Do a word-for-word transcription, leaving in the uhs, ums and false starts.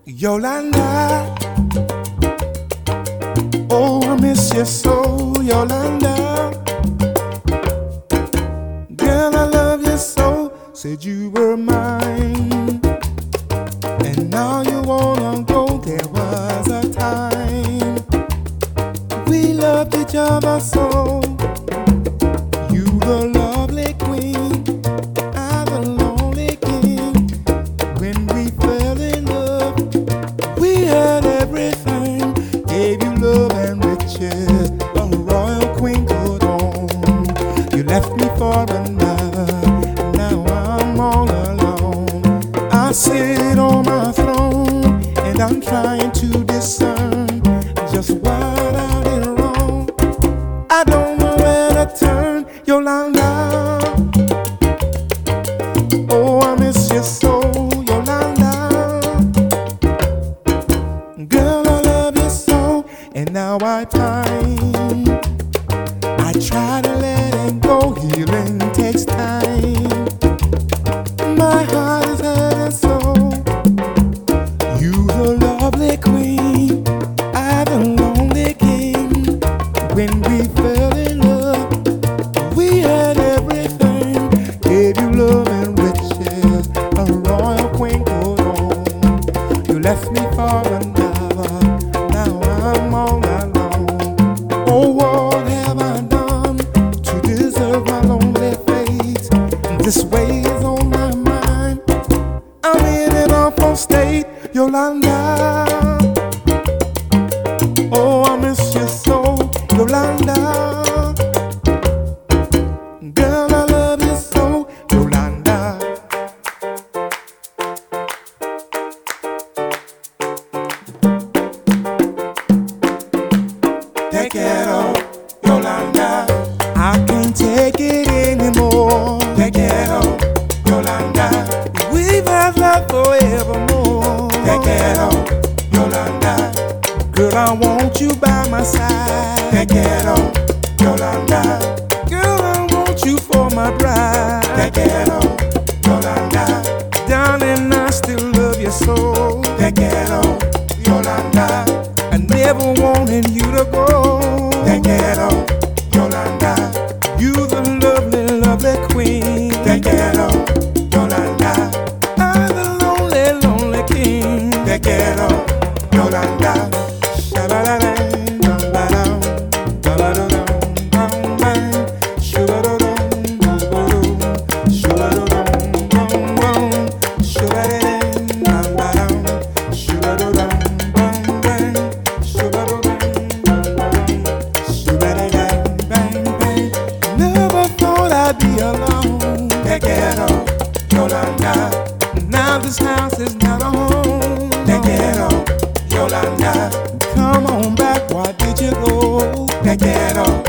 Yolanda, oh, I miss you so, Yolanda. Girl, I love you so, said you were mine. And now you wanna go, there was a time we loved each other so. You the lovely queen, I the lonely king. When we fell in love, we had everything, gave you love and riches, a royal queen could own. You left me for another, now I'm all alone. I sit on my throne, and I'm trying to discern just what I did wrong. I don't know where to turn, Yolanda. Oh, I miss you so, Yolanda. Girl, I love you so, and now I pine. I try to let it go, healing takes time. My heart is hurting so. You the lovely queen, I the lonely king. When we fell in love, we had everything, gave you love and riches, a royal queen could own. You left me for another, now I'm all alone. Oh, what have I done to deserve my lonely fate? This way is on my mind, I'm in an awful state, Yolanda. Oh, I miss you so, Yolanda. Girl, I love you so, Yolanda. Te quiero, Yolanda. I can't take it anymore. Te quiero, Yolanda. We've had love forevermore. Te quiero, Yolanda. Girl, I want you by my side. Te quiero, Yolanda. Girl, I want you for my bride. Te quiero, Yolanda. Darling, I still love you so. Te quiero, Yolanda. I never wanted you to go. Te quiero, Yolanda. You the lovely, lovely queen. Te quiero, Yolanda. I'm the lonely, lonely king. Te quiero, Yolanda. Never thought I'd be alone. Te quiero, Yolanda. Now this house is not a home. Te quiero, Yolanda. Come on back, why did you go? Te quiero,